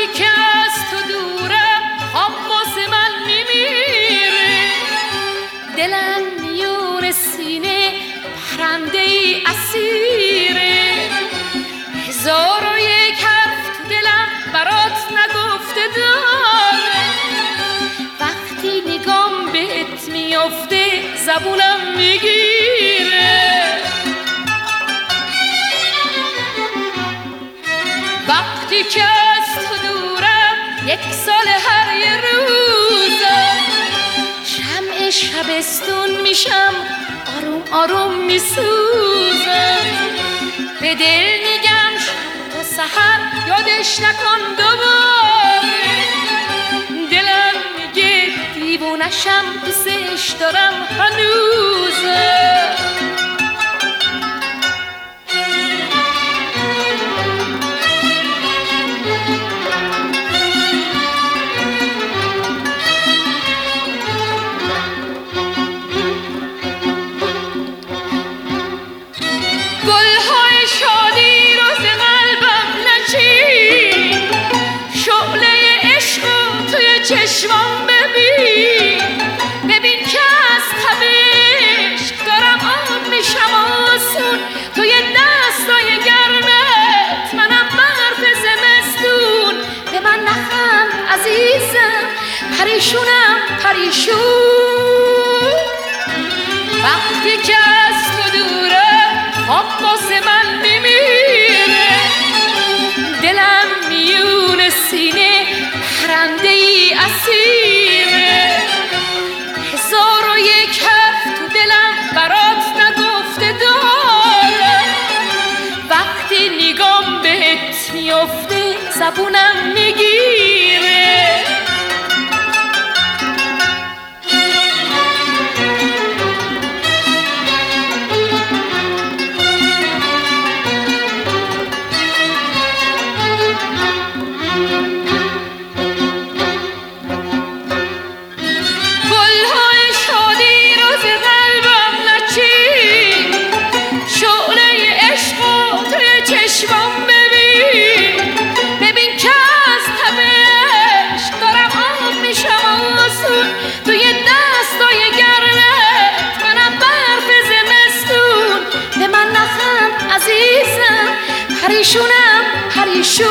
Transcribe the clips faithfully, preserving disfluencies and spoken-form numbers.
که از تو دورم خواب واسه من میمیره، دلم میون سینه پرنده ای اسیره، هزار و یک حرف تو دلم برات نگفته داره، وقتی نگام بهت میافته زبونم میگیره، وقتی که از تو دورم یک سال هر یه روزم، شمع شبستون میشم آروم آروم میسوزم، به دل میگم شب تا سحر یادش نکن دوباره، دلم میگه دیوونشم دوستش دارم هنوزم. گلهای شادی رو ز قلبم نچین، شعله عشق رو توی چشمام ببین، ببین که از تبش دارم آب میشم آسون، توی دستای گرمت منم برف زمستون، به من نخند عزیزم پریشونم پریشون، وقتی که از تو دورم خواب واسه من میمیره، دلم میون سینه پرنده ای اسیره، هزار و یک حرف تو دلم برات نگفته داره، وقتی نگام بهت میافته زبونم میگیره. پریشونم پریشون،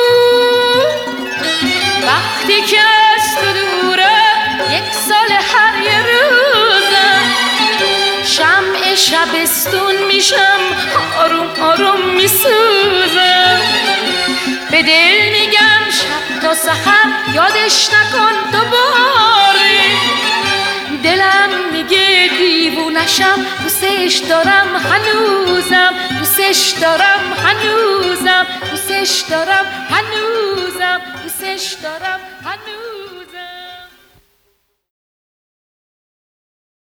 وقتی که از تو دورم یک سال هر یه روزم، شمع شبستون میشم آروم آروم میسوزم، به دل میگم شب تا سحر یادش نکن دوباره، دلم میگه دیوونشم دوستش دارم هنوزم، دوستش دارم هنوزم، دوستش دارم هنوزم، دوستش دارم هنوزم.